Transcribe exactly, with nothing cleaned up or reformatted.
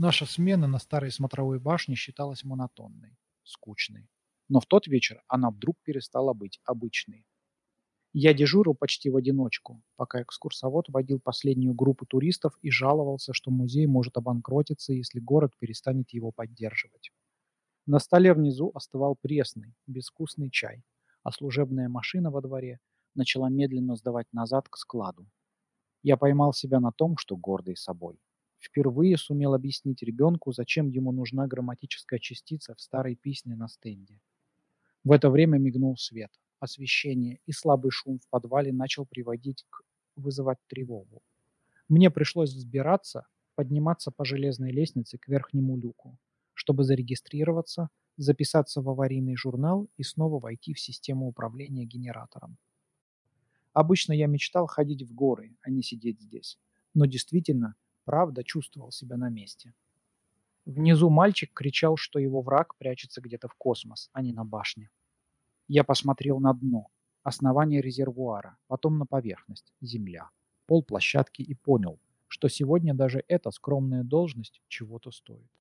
Наша смена на старой смотровой башне считалась монотонной, скучной. Но в тот вечер она вдруг перестала быть обычной. Я дежурил почти в одиночку, пока экскурсовод водил последнюю группу туристов и жаловался, что музей может обанкротиться, если город перестанет его поддерживать. На столе внизу остывал пресный, безвкусный чай, а служебная машина во дворе начала медленно сдавать назад к складу. Я поймал себя на том, что гордый собой. Впервые сумел объяснить ребенку, зачем ему нужна грамматическая частица в старой песне на стенде. В это время мигнул свет. Освещение и слабый шум в подвале начал приводить к вызывать тревогу. Мне пришлось взбираться, подниматься по железной лестнице к верхнему люку, чтобы зарегистрироваться, записаться в аварийный журнал и снова войти в систему управления генератором. Обычно я мечтал ходить в горы, а не сидеть здесь. Но действительно, правда чувствовал себя на месте. Внизу мальчик кричал, что его враг прячется где-то в космос, а не на башне. Я посмотрел на дно, основание резервуара, потом на поверхность, земля, пол площадки и понял, что сегодня даже эта скромная должность чего-то стоит.